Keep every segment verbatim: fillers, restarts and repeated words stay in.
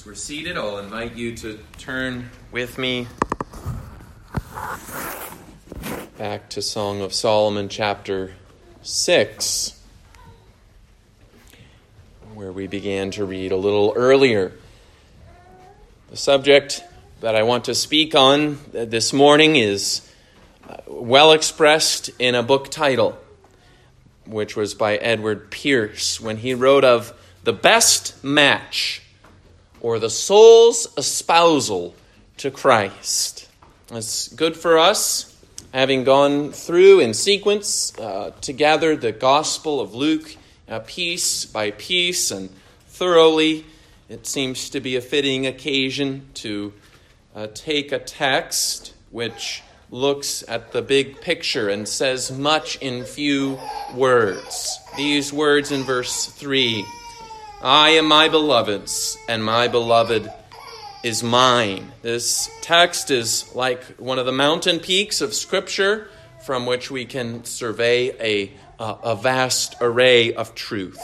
We're seated. I'll invite you to turn with me back to Song of Solomon chapter six, where we began to read a little earlier. The subject that I want to speak on this morning is well expressed in a book title, which was by Edward Pierce, when he wrote of the best match, or the soul's espousal to Christ. It's good for us, having gone through in sequence uh, together the Gospel of Luke, uh, piece by piece and thoroughly. It seems to be a fitting occasion to uh, take a text which looks at the big picture and says much in few words. These words in verse three: I am my beloved's, and my beloved is mine. This text is like one of the mountain peaks of Scripture from which we can survey a, a, a vast array of truth.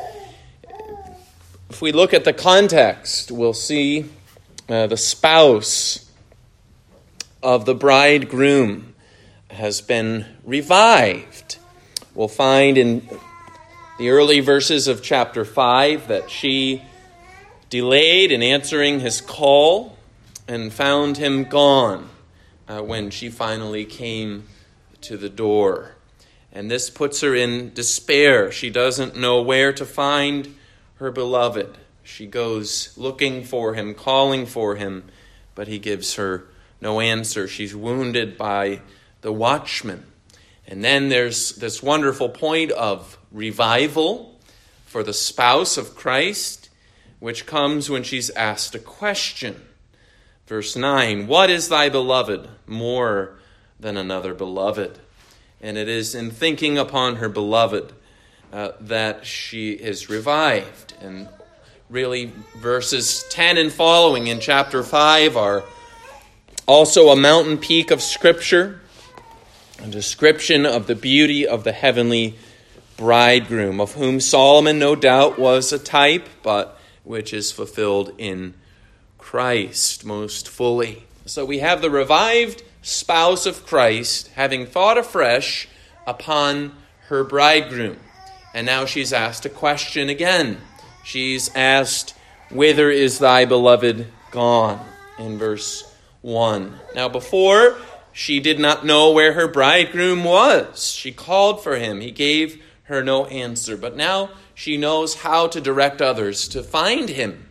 If we look at the context, we'll see uh, the spouse of the bridegroom has been revived. We'll find in the early verses of chapter five that she delayed in answering his call and found him gone uh, when she finally came to the door. And this puts her in despair. She doesn't know where to find her beloved. She goes looking for him, calling for him, but he gives her no answer. She's wounded by the watchman. And then there's this wonderful point of revival for the spouse of Christ, which comes when she's asked a question. Verse nine, what is thy beloved more than another beloved? And it is in thinking upon her beloved uh, that she is revived. And really verses ten and following in chapter five are also a mountain peak of Scripture, a description of the beauty of the heavenly bridegroom, of whom Solomon no doubt was a type, but which is fulfilled in Christ most fully. So we have the revived spouse of Christ having thought afresh upon her bridegroom. And now she's asked a question again. She's asked, whither is thy beloved gone? In verse one. Now before, she did not know where her bridegroom was. She called for him. He gave her no answer. But now she knows how to direct others to find him.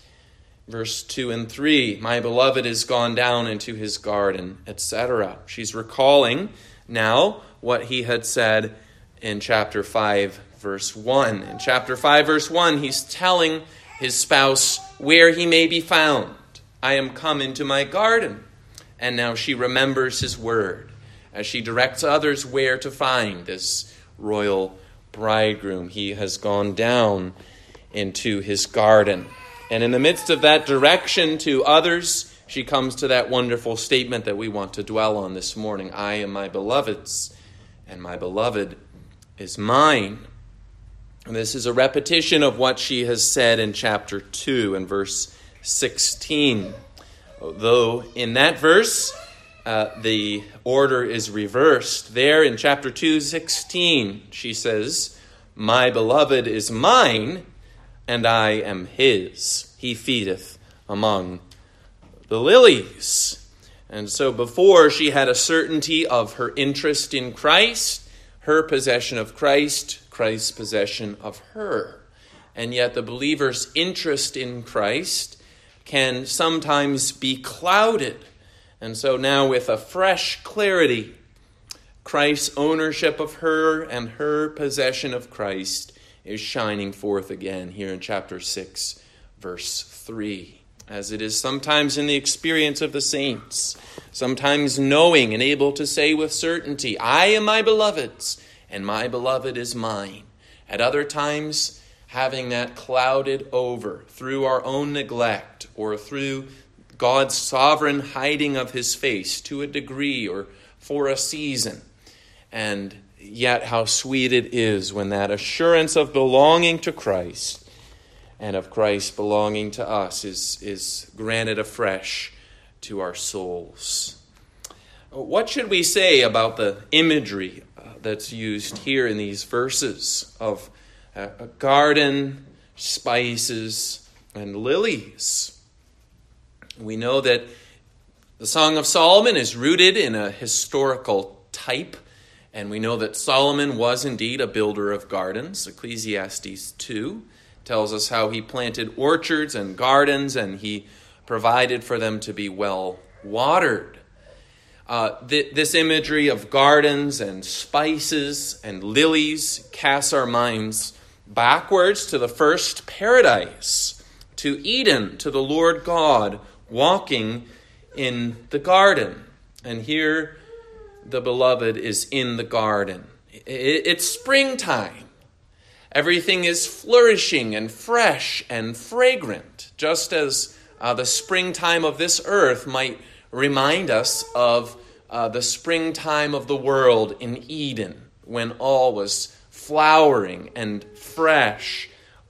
Verse two and three, my beloved is gone down into his garden, et cetera. She's recalling now what he had said in chapter five, verse one. In chapter five, verse one, he's telling his spouse where he may be found. I am come into my garden. And now she remembers his word as she directs others where to find this royal bridegroom. He has gone down into his garden. And in the midst of that direction to others, she comes to that wonderful statement that we want to dwell on this morning. I am my beloved's, and my beloved is mine. And this is a repetition of what she has said in chapter two and verse sixteen. Though in that verse, uh, the order is reversed. There in chapter two, sixteen, she says, my beloved is mine, and I am his. He feedeth among the lilies. And so before she had a certainty of her interest in Christ, her possession of Christ, Christ's possession of her. And yet the believer's interest in Christ can sometimes be clouded. And so now with a fresh clarity, Christ's ownership of her and her possession of Christ is shining forth again here in chapter six, verse three. As it is sometimes in the experience of the saints, sometimes knowing and able to say with certainty, I am my beloved's, and my beloved is mine. At other times, having that clouded over through our own neglect or through God's sovereign hiding of his face to a degree or for a season. And yet how sweet it is when that assurance of belonging to Christ and of Christ belonging to us is, is granted afresh to our souls. What should we say about the imagery uh, that's used here in these verses of uh, a garden, spices, and lilies? We know that the Song of Solomon is rooted in a historical type, and we know that Solomon was indeed a builder of gardens. Ecclesiastes two tells us how he planted orchards and gardens, and he provided for them to be well watered. Uh, th- this imagery of gardens and spices and lilies casts our minds backwards to the first paradise, to Eden, to the Lord God walking in the garden. And here the beloved is in the garden. It- it's springtime. Everything is flourishing and fresh and fragrant, just as uh, the springtime of this earth might remind us of uh, the springtime of the world in Eden, when all was flowering and fresh,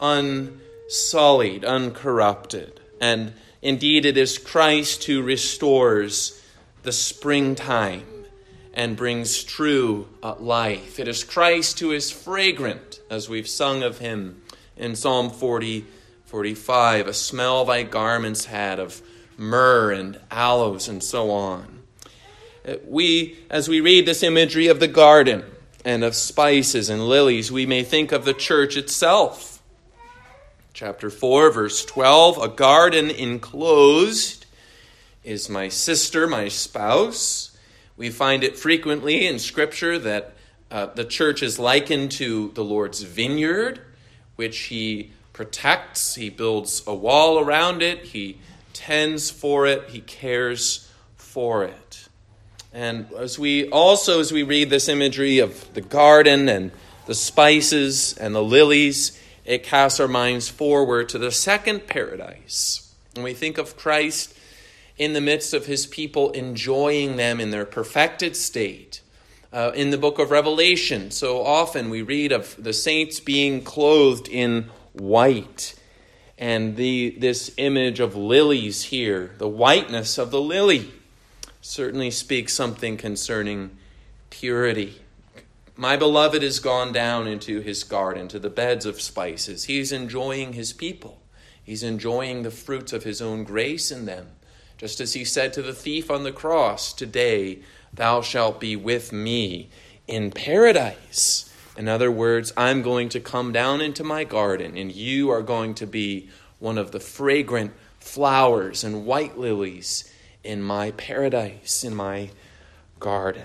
unsullied, uncorrupted. And indeed, it is Christ who restores the springtime and brings true uh, life. It is Christ who is fragrant, as we've sung of him in Psalm forty, forty-five. A smell thy garments had of myrrh and aloes and so on. We, as we read this imagery of the garden and of spices and lilies, we may think of the church itself. Chapter four, verse twelve, a garden enclosed is my sister, my spouse. We find it frequently in Scripture that uh, the church is likened to the Lord's vineyard, which he protects. He builds a wall around it. He tends for it. He cares for it. And as we also, as we read this imagery of the garden and the spices and the lilies, it casts our minds forward to the second paradise. And we think of Christ in the midst of his people, enjoying them in their perfected state. Uh, in the book of Revelation, so often we read of the saints being clothed in white. And the this image of lilies here, the whiteness of the lily, certainly speaks something concerning purity. My beloved has gone down into his garden, to the beds of spices. He's enjoying his people. He's enjoying the fruits of his own grace in them. Just as he said to the thief on the cross, today thou shalt be with me in paradise. In other words, I'm going to come down into my garden, and you are going to be one of the fragrant flowers and white lilies in my paradise, in my garden.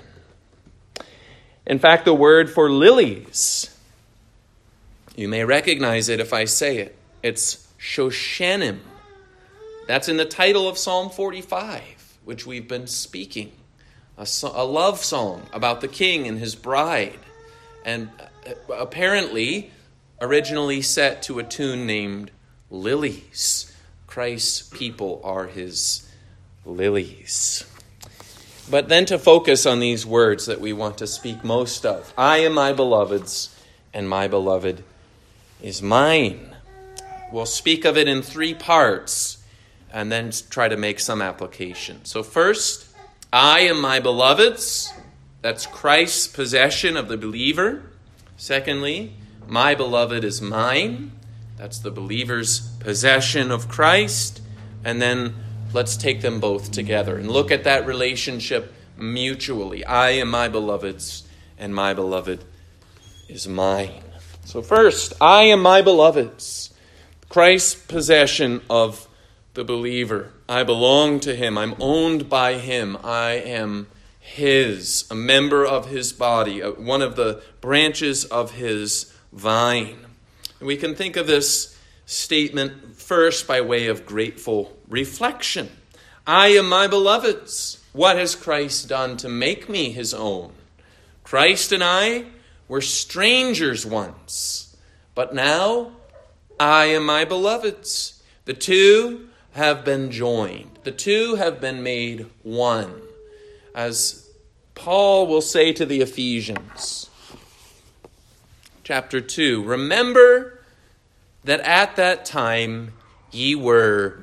In fact, the word for lilies, you may recognize it if I say it. It's Shoshanim. That's in the title of Psalm forty-five, which we've been speaking. A, a love song about the king and his bride. And apparently, originally set to a tune named Lilies. Christ's people are his lilies. But then to focus on these words that we want to speak most of. I am my beloved's, and my beloved is mine. We'll speak of it in three parts, and then try to make some application. So first, I am my beloved's. That's Christ's possession of the believer. Secondly, my beloved is mine. That's the believer's possession of Christ. And then let's take them both together and look at that relationship mutually. I am my beloved's, and my beloved is mine. So first, I am my beloved's. Christ's possession of the believer. I belong to him. I'm owned by him. I am his, a member of his body, one of the branches of his vine. And we can think of this statement first by way of grateful reflection. I am my beloved's. What has Christ done to make me his own? Christ and I were strangers once, but now I am my beloved's. The two have been joined. The two have been made one. As Paul will say to the Ephesians, chapter two, remember that at that time ye were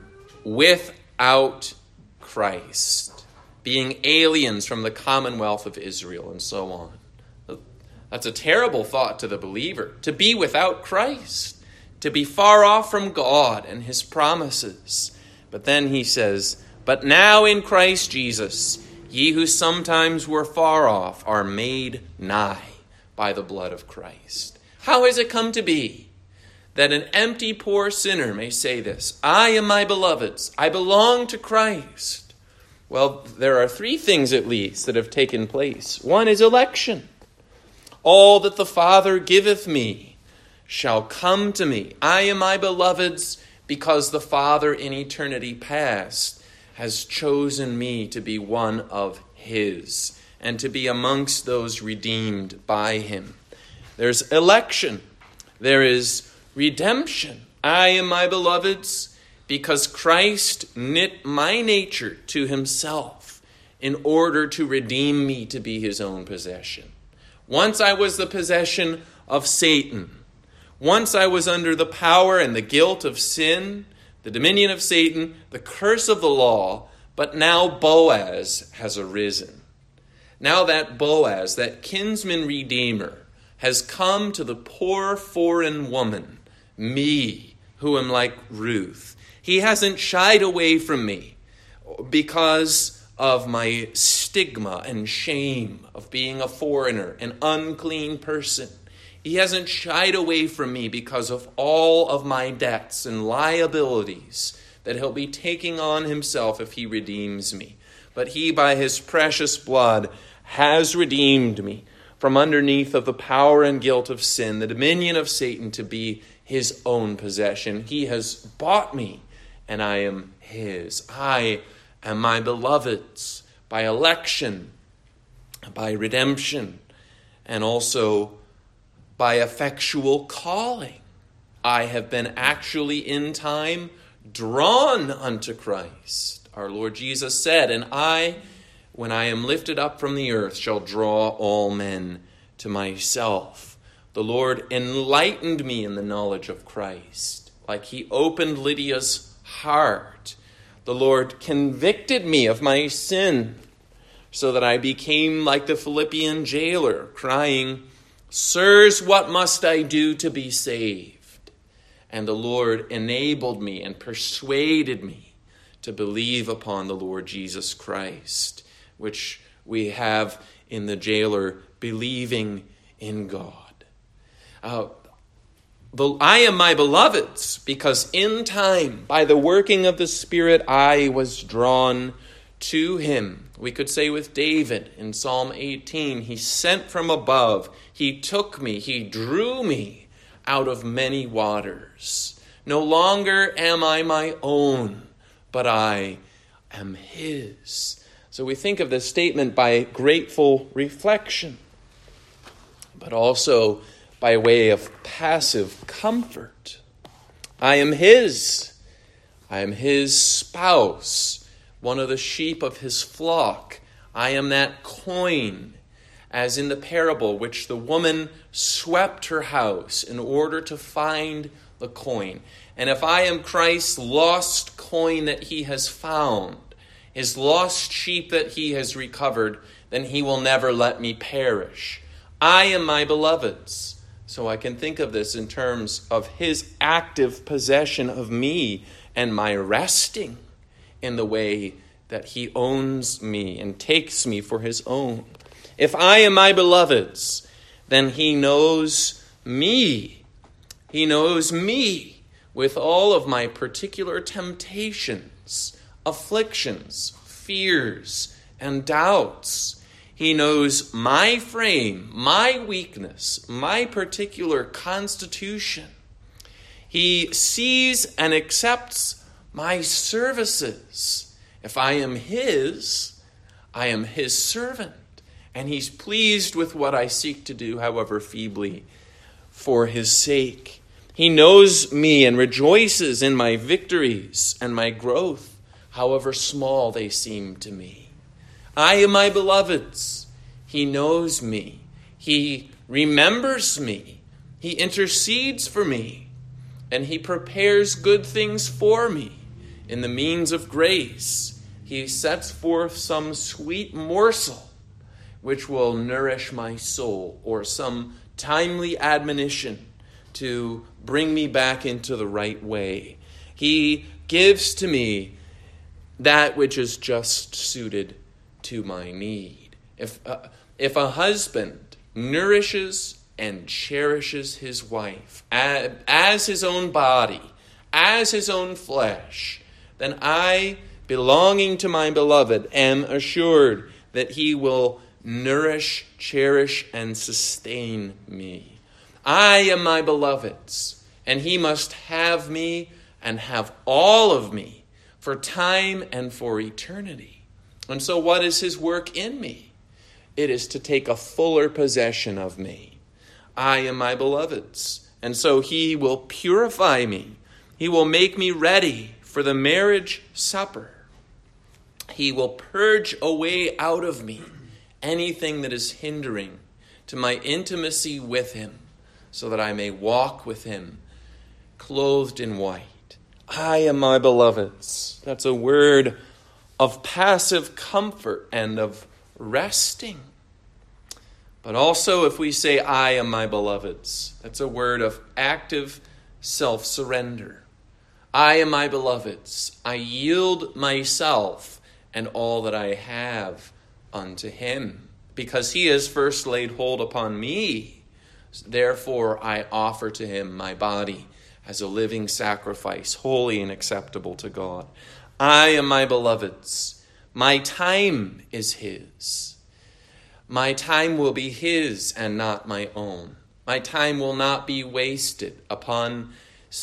without Christ, being aliens from the commonwealth of Israel, and so on. That's a terrible thought to the believer, to be without Christ, to be far off from God and his promises. But then he says, but now in Christ Jesus, ye who sometimes were far off are made nigh by the blood of Christ. How has it come to be that an empty, poor sinner may say this? I am my beloved's. I belong to Christ. Well, there are three things at least that have taken place. One is election. All that the Father giveth me shall come to me. I am my beloved's because the Father in eternity past has chosen me to be one of his and to be amongst those redeemed by him. There's election. There is redemption. I am my beloved's because Christ knit my nature to himself in order to redeem me to be his own possession. Once I was the possession of Satan. Once I was under the power and the guilt of sin, the dominion of Satan, the curse of the law, but now Boaz has arisen. Now that Boaz, that kinsman redeemer, has come to the poor foreign woman, me, who am like Ruth. He hasn't shied away from me because of my stigma and shame of being a foreigner, an unclean person. He hasn't shied away from me because of all of my debts and liabilities that he'll be taking on himself if he redeems me. But he, by his precious blood, has redeemed me from underneath of the power and guilt of sin, the dominion of Satan, to be his own possession. He has bought me, and I am his. I am my beloved's by election, by redemption, and also by effectual calling. I have been actually in time drawn unto Christ. Our Lord Jesus said, and I, when I am lifted up from the earth, shall draw all men to myself. The Lord enlightened me in the knowledge of Christ, like he opened Lydia's heart. The Lord convicted me of my sin, so that I became like the Philippian jailer, crying, Sirs, what must I do to be saved? And the Lord enabled me and persuaded me to believe upon the Lord Jesus Christ, which we have in the jailer believing in God. Uh, I am my beloved's because in time, by the working of the Spirit, I was drawn to him. We could say with David in Psalm eighteen, he sent from above, he took me, he drew me out of many waters. No longer am I my own, but I am his. So we think of this statement by grateful reflection, but also by way of passive comfort. I am his. I am his spouse, one of the sheep of his flock. I am that coin, as in the parable, which the woman swept her house in order to find the coin. And if I am Christ's lost coin that he has found, his lost sheep that he has recovered, then he will never let me perish. I am my beloved's. So I can think of this in terms of his active possession of me and my resting in the way that he owns me and takes me for his own. If I am my beloved's, then he knows me. He knows me with all of my particular temptations, afflictions, fears, and doubts. He knows my frame, my weakness, my particular constitution. He sees and accepts my services. If I am his, I am his servant. And he's pleased with what I seek to do, however feebly, for his sake. He knows me and rejoices in my victories and my growth, however small they seem to me. I am my beloved's. He knows me. He remembers me. He intercedes for me. and he prepares good things for me in the means of grace. He sets forth some sweet morsel which will nourish my soul, or some timely admonition to bring me back into the right way. He gives to me that which is just suited to my need. If uh, if a husband nourishes and cherishes his wife as, as his own body, as his own flesh, then I, belonging to my beloved, am assured that he will nourish, cherish, and sustain me. I am my beloved's, and he must have me and have all of me for time and for eternity. And so what is his work in me? It is to take a fuller possession of me. I am my beloved's, and so he will purify me. He will make me ready for the marriage supper. He will purge away out of me anything that is hindering to my intimacy with him, so that I may walk with him clothed in white. I am my beloved's. That's a word of passive comfort and of resting. But also, if we say, I am my beloved's, that's a word of active self-surrender. I am my beloved's. I yield myself and all that I have unto him, because he has first laid hold upon me. Therefore, I offer to him my body as a living sacrifice, holy and acceptable to God. I am my beloved's. My time is his. My time will be his and not my own. My time will not be wasted upon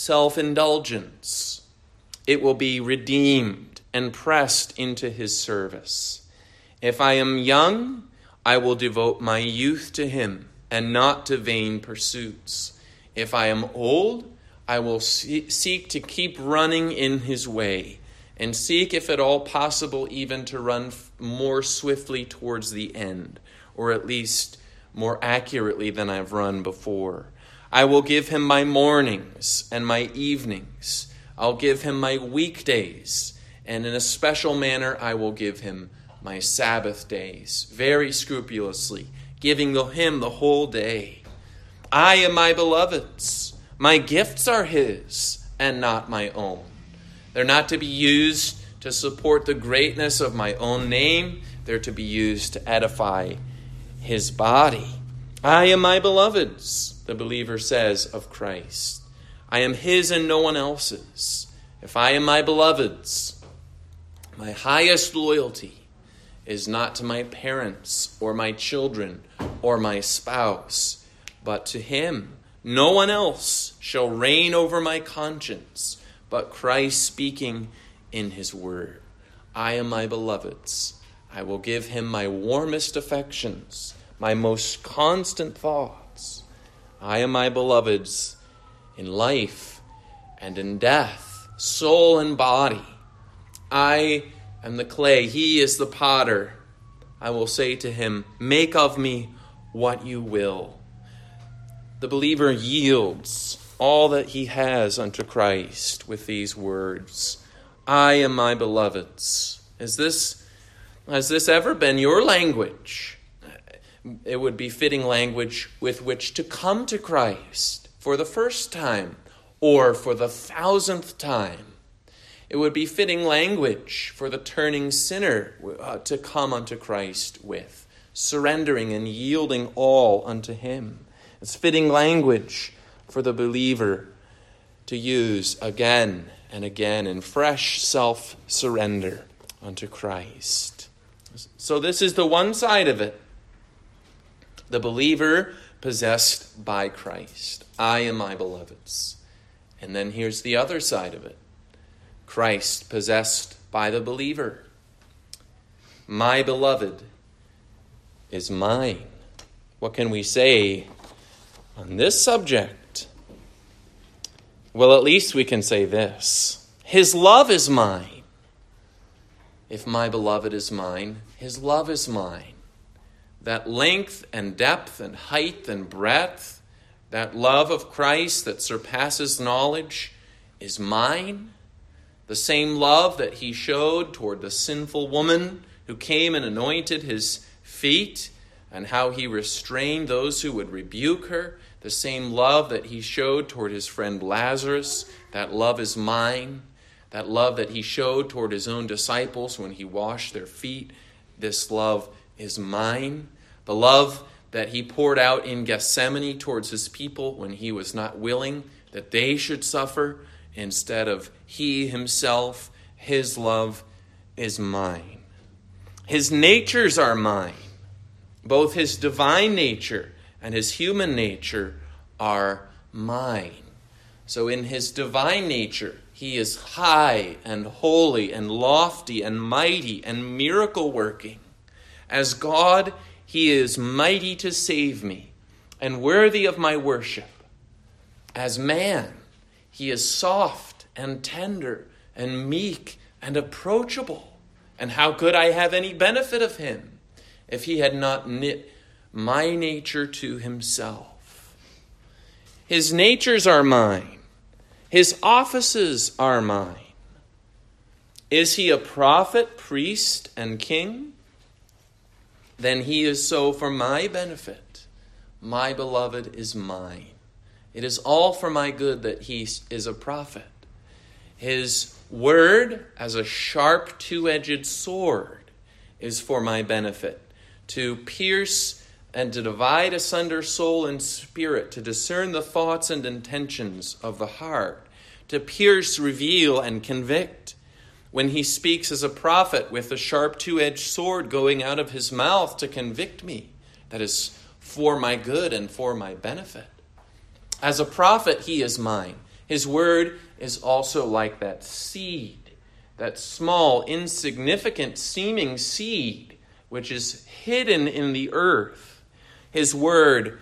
self-indulgence. It will be redeemed and pressed into his service. If I am young, I will devote my youth to him and not to vain pursuits. If I am old, I will seek to keep running in his way, and seek, if at all possible, even to run more swiftly towards the end, or at least more accurately than I've run before. I will give him my mornings and my evenings. I'll give him my weekdays, and in a special manner I will give him my Sabbath days, very scrupulously, giving him the whole day. I am my beloved's. My gifts are his and not my own. They're not to be used to support the greatness of my own name. They're to be used to edify his body. I am my beloved's, the believer says of Christ. I am his and no one else's. If I am my beloved's, my highest loyalty is not to my parents or my children or my spouse, but to him. No one else shall reign over my conscience, but Christ speaking in his word. I am my beloved's. I will give him my warmest affections, my most constant thoughts. I am my beloved's in life and in death, soul and body. I am the clay, he is the potter. I will say to him, make of me what you will. The believer yields all that he has unto Christ with these words. I am my beloved's. Is this, has this ever been your language? It would be fitting language with which to come to Christ for the first time or for the thousandth time. It would be fitting language for the turning sinner uh, to come unto Christ with, surrendering and yielding all unto him. It's fitting language for the believer to use again and again in fresh self-surrender unto Christ. So this is the one side of it. The believer possessed by Christ. I am my beloved's. And then here's the other side of it. Christ possessed by the believer. My beloved is mine. What can we say on this subject? Well, at least we can say this. His love is mine. If my beloved is mine, his love is mine. That length and depth and height and breadth That love of Christ that surpasses knowledge is mine. The same love that he showed toward the sinful woman who came and anointed his feet, and how he restrained those who would rebuke her. The same love that he showed toward his friend Lazarus, that love is mine. That love that he showed toward his own disciples when he washed their feet, this love is mine. The love that he poured out in Gethsemane towards his people when he was not willing that they should suffer instead of he himself, his love is mine. His natures are mine. Both his divine nature and his human nature are mine. So in his divine nature, he is high and holy and lofty and mighty and miracle working. As God, he is mighty to save me and worthy of my worship. As man, he is soft and tender and meek and approachable. And how could I have any benefit of him if he had not knit my nature to himself? His natures are mine. His offices are mine. Is he a prophet, priest, and king? Then he is so for my benefit. My beloved is mine. It is all for my good that he is a prophet. His word, as a sharp two-edged sword, is for my benefit, to pierce and to divide asunder soul and spirit, to discern the thoughts and intentions of the heart, to pierce, reveal, and convict. When he speaks as a prophet with a sharp two-edged sword going out of his mouth to convict me, that is for my good and for my benefit. As a prophet, he is mine. His word is also like that seed, that small, insignificant seeming seed, which is hidden in the earth. His word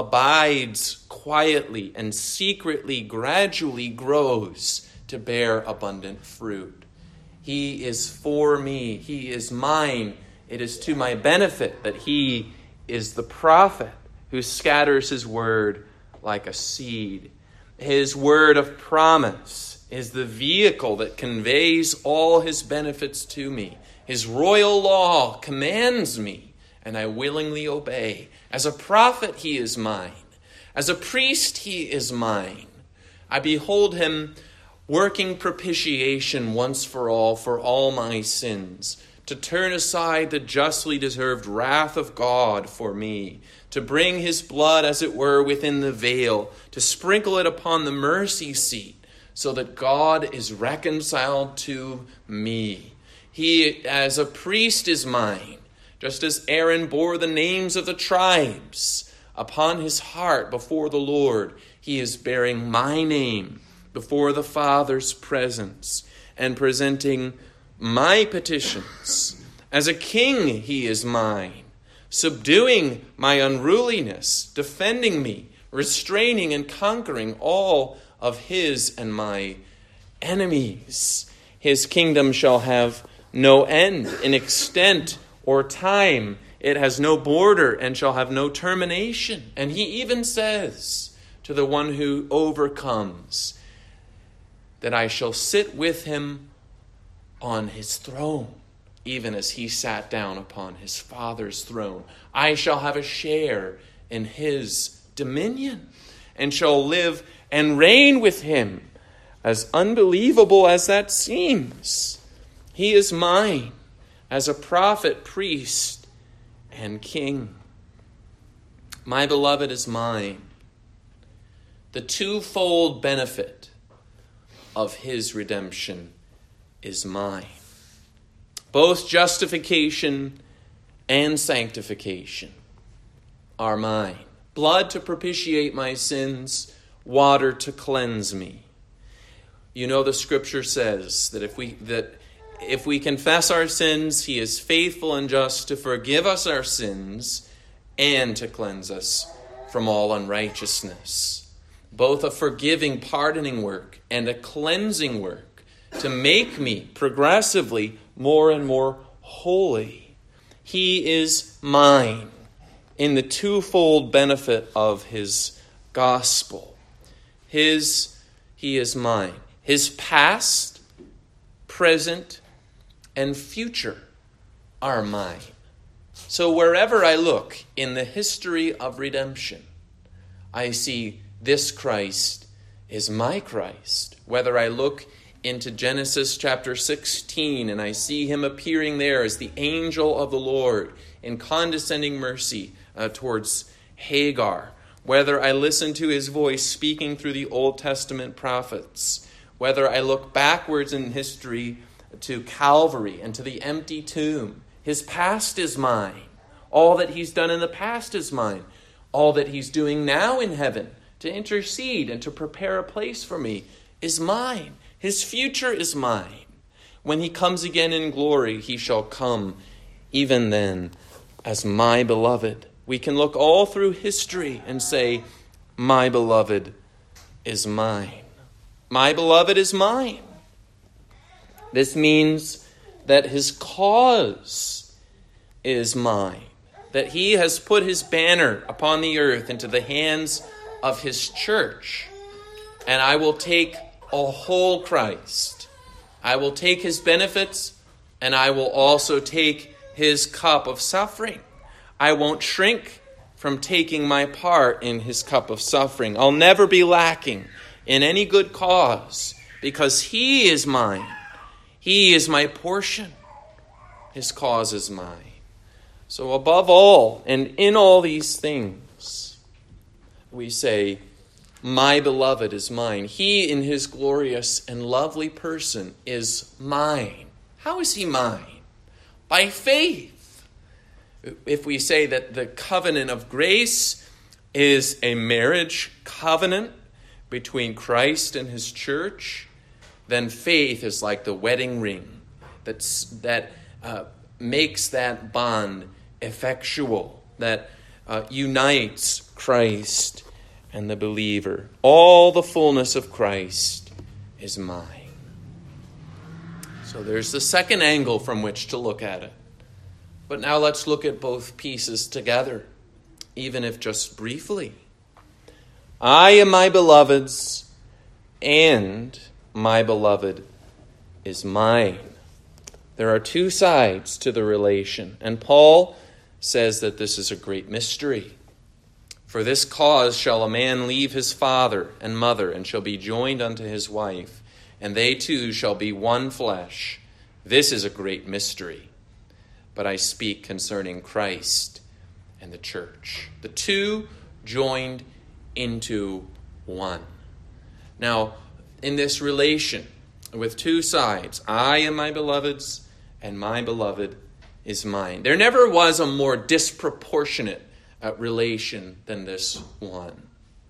abides quietly and secretly, gradually grows to bear abundant fruit. He is for me. He is mine. It is to my benefit that he is the prophet who scatters his word like a seed. His word of promise is the vehicle that conveys all his benefits to me. His royal law commands me, and I willingly obey. As a prophet, he is mine. As a priest, he is mine. I behold him working propitiation once for all for all my sins, to turn aside the justly deserved wrath of God for me, to bring his blood, as it were, within the veil, to sprinkle it upon the mercy seat, so that God is reconciled to me. He, as a priest, is mine, just as Aaron bore the names of the tribes upon his heart before the Lord. He is bearing my name before the Father's presence and presenting my petitions. As a king, he is mine, subduing my unruliness, defending me, restraining and conquering all of his and my enemies. His kingdom shall have no end in extent or time. It has no border and shall have no termination. And he even says to the one who overcomes that I shall sit with him on his throne, even as he sat down upon his Father's throne. I shall have a share in his dominion and shall live and reign with him. As unbelievable as that seems, he is mine as a prophet, priest, and king. My beloved is mine. The twofold benefit of his redemption is mine. Both justification and sanctification are mine. Blood to propitiate my sins, water to cleanse me. You know, the scripture says that if we that if we confess our sins, he is faithful and just to forgive us our sins and to cleanse us from all unrighteousness. Both a forgiving, pardoning work and a cleansing work to make me progressively more and more holy. He is mine in the twofold benefit of his gospel. His, he is mine. His past, present, and future are mine. So wherever I look in the history of redemption, I see this Christ is my Christ. Whether I look into Genesis chapter sixteen and I see him appearing there as the angel of the Lord in condescending mercy uh, towards Hagar, whether I listen to his voice speaking through the Old Testament prophets, whether I look backwards in history to Calvary and to the empty tomb, his past is mine. All that he's done in the past is mine. All that he's doing now in heaven to intercede and to prepare a place for me is mine. His future is mine. When he comes again in glory, he shall come even then as my beloved. We can look all through history and say, my beloved is mine. My beloved is mine. This means that his cause is mine, that he has put his banner upon the earth into the hands of his church, and I will take a whole Christ. I will take his benefits, and I will also take his cup of suffering. I won't shrink from taking my part in his cup of suffering. I'll never be lacking in any good cause because he is mine. He is my portion. His cause is mine. So above all and in all these things, we say, my beloved is mine. He in his glorious and lovely person is mine. How is he mine? By faith. If we say that the covenant of grace is a marriage covenant between Christ and his church, then faith is like the wedding ring that's, that uh, makes that bond effectual, that uh, unites Christ and the believer. All the fullness of Christ is mine. So there's the second angle from which to look at it. But now let's look at both pieces together, even if just briefly. I am my beloved's, and my beloved is mine. There are two sides to the relation, and Paul says that this is a great mystery. For this cause shall a man leave his father and mother, and shall be joined unto his wife, and they two shall be one flesh. This is a great mystery. But I speak concerning Christ and the church. The two joined into one. Now, in this relation with two sides, I am my beloved's, and my beloved is mine. There never was a more disproportionate uh, relation than this one.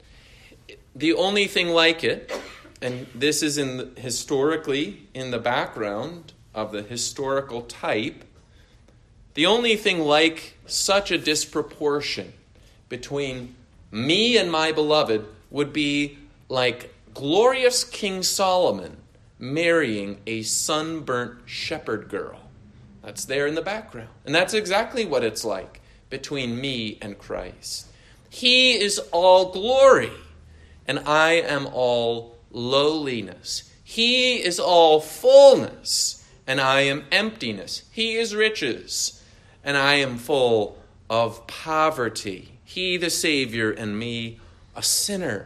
The only thing like it, and this is in the, historically in the background of the historical type, the only thing like such a disproportion between me and my beloved would be like glorious King Solomon marrying a sunburnt shepherd girl. That's there in the background. And that's exactly what it's like between me and Christ. He is all glory, and I am all lowliness. He is all fullness, and I am emptiness. He is riches, and I am full of poverty. He the Savior, and me a sinner.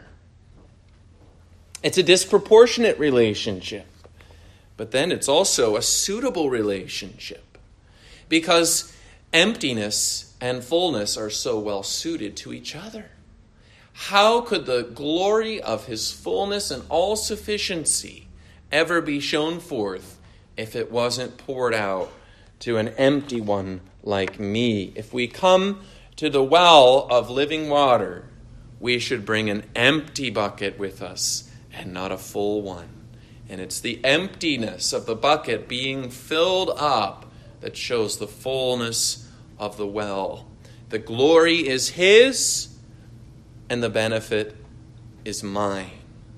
It's a disproportionate relationship, but then it's also a suitable relationship because emptiness and fullness are so well suited to each other. How could the glory of his fullness and all sufficiency ever be shown forth if it wasn't poured out to an empty one like me? If we come to the well of living water, we should bring an empty bucket with us and not a full one. And it's the emptiness of the bucket being filled up that shows the fullness of the well. The glory is his, and the benefit is mine.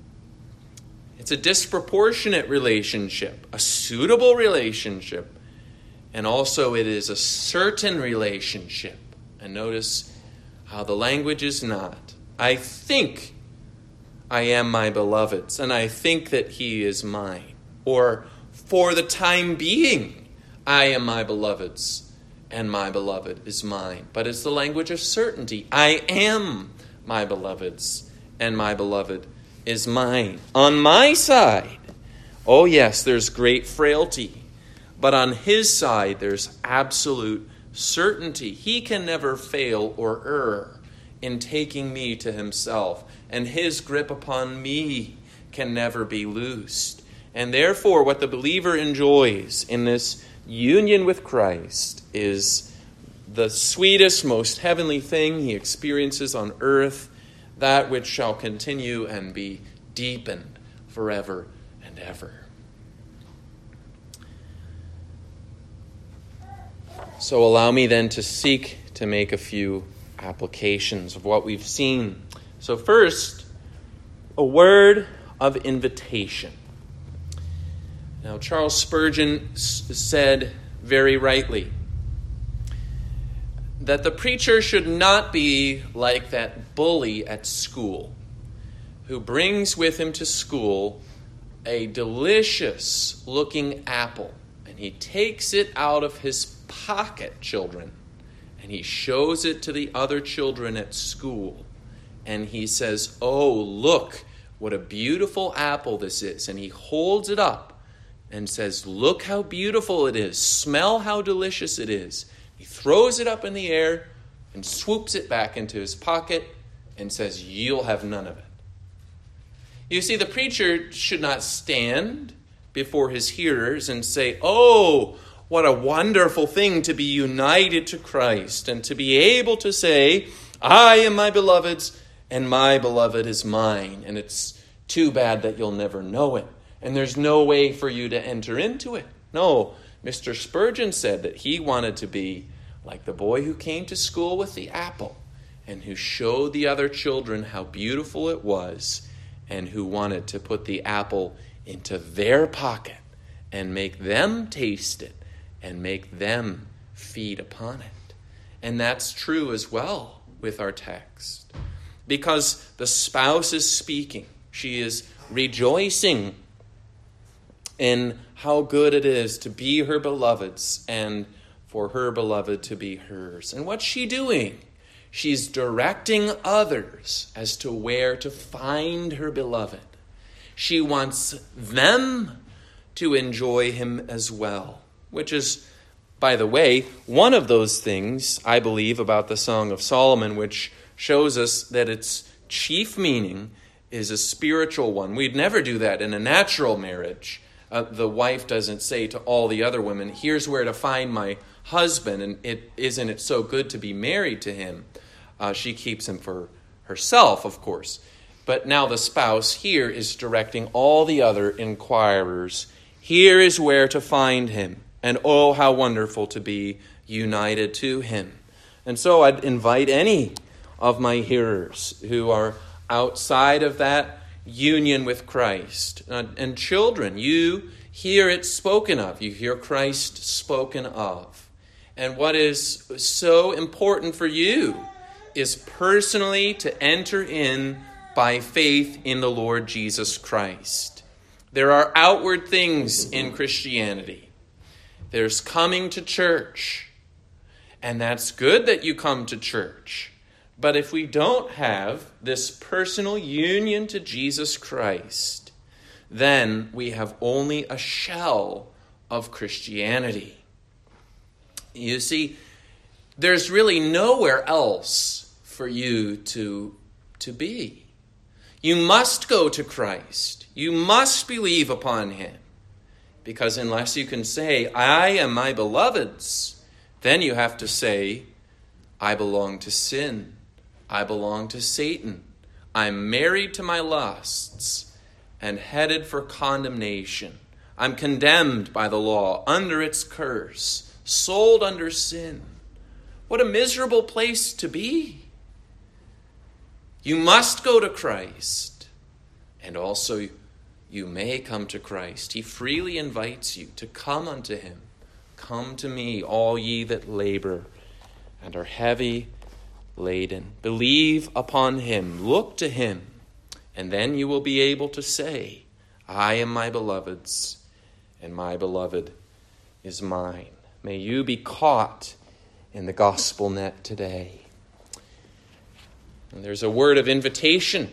It's a disproportionate relationship, a suitable relationship, and also it is a certain relationship. And notice how the language is not I think I am my beloved's, and I think that he is mine. Or, for the time being, I am my beloved's, and my beloved is mine. But it's the language of certainty. I am my beloved's, and my beloved is mine. On my side, oh yes, there's great frailty. But on his side, there's absolute certainty. He can never fail or err in taking me to himself, and his grip upon me can never be loosed. And therefore, what the believer enjoys in this union with Christ is the sweetest, most heavenly thing he experiences on earth, that which shall continue and be deepened forever and ever. So allow me then to seek to make a few applications of what we've seen. So first, a word of invitation. Now, Charles Spurgeon said very rightly that the preacher should not be like that bully at school who brings with him to school a delicious-looking apple, and he takes it out of his pocket, children, and he shows it to the other children at school, and he says, "Oh, look, what a beautiful apple this is," and he holds it up and says, "Look how beautiful it is. Smell how delicious it is." He throws it up in the air and swoops it back into his pocket and says, "You'll have none of it." You see, the preacher should not stand before his hearers and say, "Oh, what a wonderful thing to be united to Christ and to be able to say, I am my beloved's and my beloved is mine. And it's too bad that you'll never know it. And there's no way for you to enter into it." No, Mister Spurgeon said that he wanted to be like the boy who came to school with the apple and who showed the other children how beautiful it was and who wanted to put the apple into their pocket and make them taste it and make them feed upon it. And that's true as well with our text. Because the spouse is speaking. She is rejoicing in how good it is to be her beloved's and for her beloved to be hers. And what's she doing? She's directing others as to where to find her beloved. She wants them to enjoy him as well. Which is, by the way, one of those things, I believe, about the Song of Solomon, which shows us that its chief meaning is a spiritual one. We'd never do that in a natural marriage. Uh, the wife doesn't say to all the other women, "Here's where to find my husband, and it isn't it so good to be married to him?" Uh, she keeps him for herself, of course. But now the spouse here is directing all the other inquirers, here is where to find him. And oh, how wonderful to be united to him. And so I'd invite any of my hearers who are outside of that union with Christ. Uh, and children, you hear it spoken of. You hear Christ spoken of. And what is so important for you is personally to enter in by faith in the Lord Jesus Christ. There are outward things in Christianity. There's coming to church, and that's good that you come to church. But if we don't have this personal union to Jesus Christ, then we have only a shell of Christianity. You see, there's really nowhere else for you to, to be. You must go to Christ. You must believe upon him. Because unless you can say, "I am my beloved's," then you have to say, "I belong to sin. I belong to Satan. I'm married to my lusts and headed for condemnation. I'm condemned by the law, under its curse, sold under sin." What a miserable place to be. You must go to Christ, and also you may come to Christ. He freely invites you to come unto him. "Come to me, all ye that labor and are heavy laden. Believe upon him, look to him, and then you will be able to say, I am my beloved's, and my beloved is mine. May you be caught in the gospel net today. And there's a word of invitation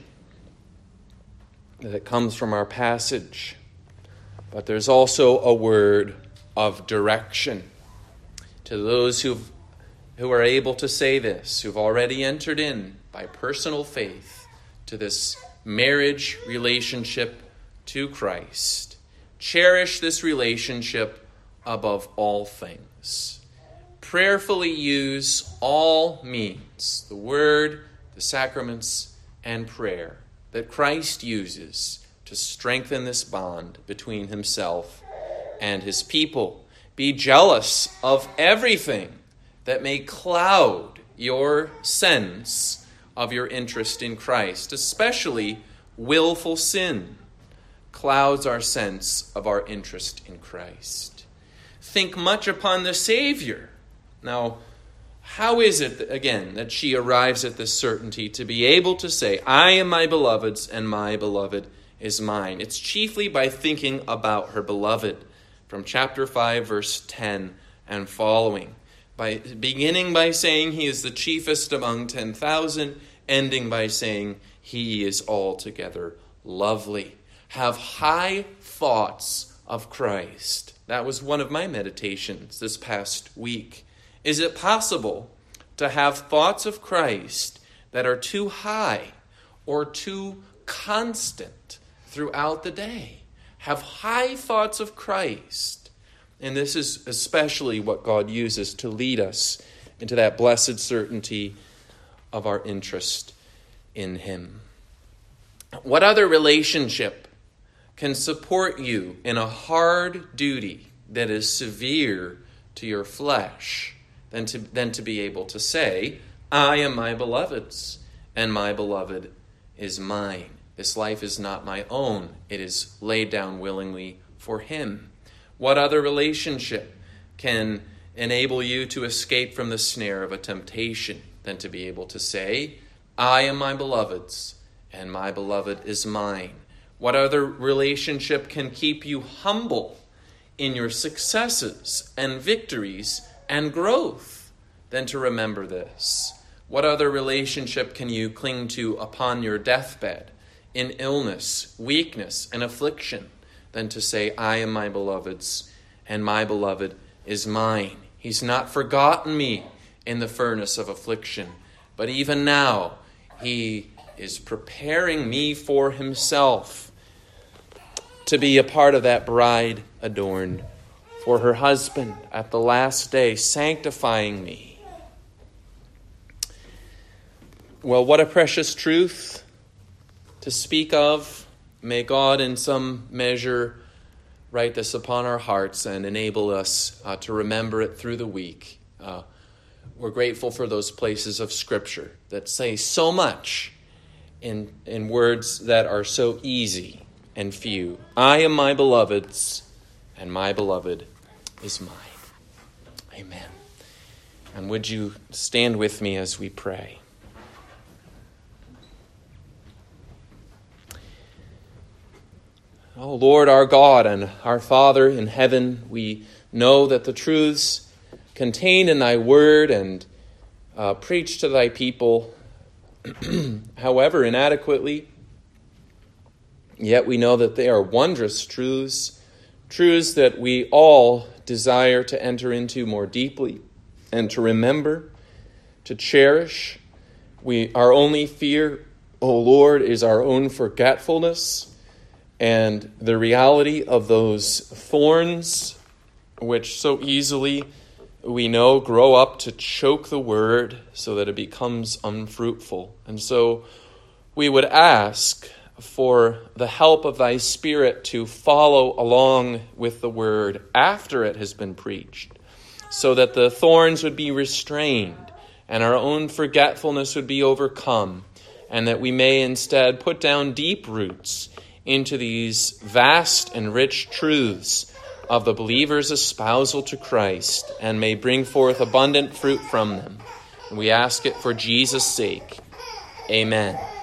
that comes from our passage, but there's also a word of direction to those who've, who are able to say this, who've already entered in by personal faith to this marriage relationship to Christ. Cherish this relationship above all things. Prayerfully use all means, the word, the sacraments, and prayer that Christ uses to strengthen this bond between himself and his people. Be jealous of everything that may cloud your sense of your interest in Christ, especially willful sin clouds our sense of our interest in Christ. Think much upon the Savior. Now, how is it, again, that she arrives at this certainty to be able to say, I am my beloved's and my beloved is mine? It's chiefly by thinking about her beloved from chapter five, verse ten and following. By beginning by saying he is the chiefest among ten thousand, ending by saying he is altogether lovely. Have high thoughts of Christ. That was one of my meditations this past week. Is it possible to have thoughts of Christ that are too high or too constant throughout the day? Have high thoughts of Christ. And this is especially what God uses to lead us into that blessed certainty of our interest in him. What other relationship can support you in a hard duty that is severe to your flesh than to, than to be able to say, I am my beloved's, and my beloved is mine. This life is not my own. It is laid down willingly for him. What other relationship can enable you to escape from the snare of a temptation than to be able to say, I am my beloved's, and my beloved is mine? What other relationship can keep you humble in your successes and victories and growth than to remember this? What other relationship can you cling to upon your deathbed in illness, weakness, and affliction than to say, I am my beloved's, and my beloved is mine? He's not forgotten me in the furnace of affliction, but even now he is preparing me for himself to be a part of that bride adorned for her husband at the last day, sanctifying me. Well, what a precious truth to speak of. May God in some measure write this upon our hearts and enable us uh, to remember it through the week. Uh, we're grateful for those places of Scripture that say so much in, in words that are so easy and few. I am my beloved's, and my beloved is mine. Amen. And would you stand with me as we pray? Oh, Lord, our God and our Father in heaven, we know that the truths contained in thy word and uh, preached to thy people, however inadequately, yet we know that they are wondrous truths, truths that we all desire to enter into more deeply and to remember, to cherish. We, our only fear, O Lord, is our own forgetfulness and the reality of those thorns which so easily we know grow up to choke the word so that it becomes unfruitful. And so we would ask for the help of thy Spirit to follow along with the word after it has been preached, so that the thorns would be restrained and our own forgetfulness would be overcome, and that we may instead put down deep roots into these vast and rich truths of the believer's espousal to Christ, and may bring forth abundant fruit from them. We ask it for Jesus' sake. Amen.